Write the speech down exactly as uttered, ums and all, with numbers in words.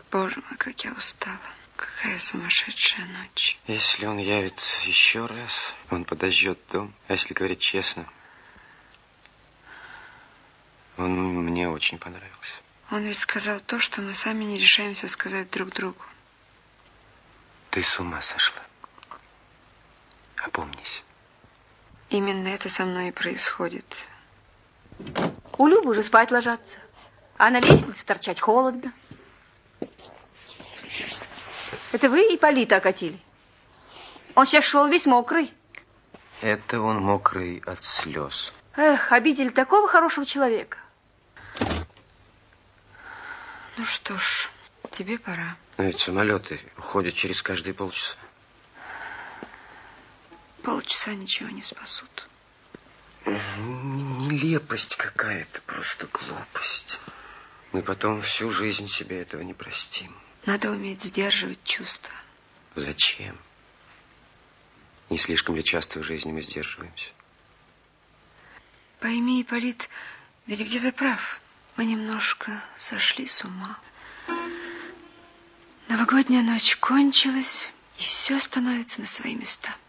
Боже мой, как я устала. Какая сумасшедшая ночь. Если он явится еще раз, он подожжет дом. А если говорить честно, он мне очень понравился. Он ведь сказал то, что мы сами не решаемся сказать друг другу. Ты с ума сошла. Опомнись. Именно это со мной и происходит. У Любы уже спать ложатся. А на лестнице торчать холодно. Это вы Ипполита окатили? Он сейчас шел весь мокрый. Это он мокрый от слез. Эх, обидели такого хорошего человека. Ну что ж, тебе пора. Но ведь самолеты уходят через каждые полчаса. Полчаса ничего не спасут. Нелепость какая-то, просто глупость. Мы потом всю жизнь себе этого не простим. Надо уметь сдерживать чувства. Зачем? Не слишком ли часто в жизни мы сдерживаемся? Пойми, Ипполит, ведь где-то прав. Мы немножко сошли с ума. Новогодняя ночь кончилась, и все становится на свои места.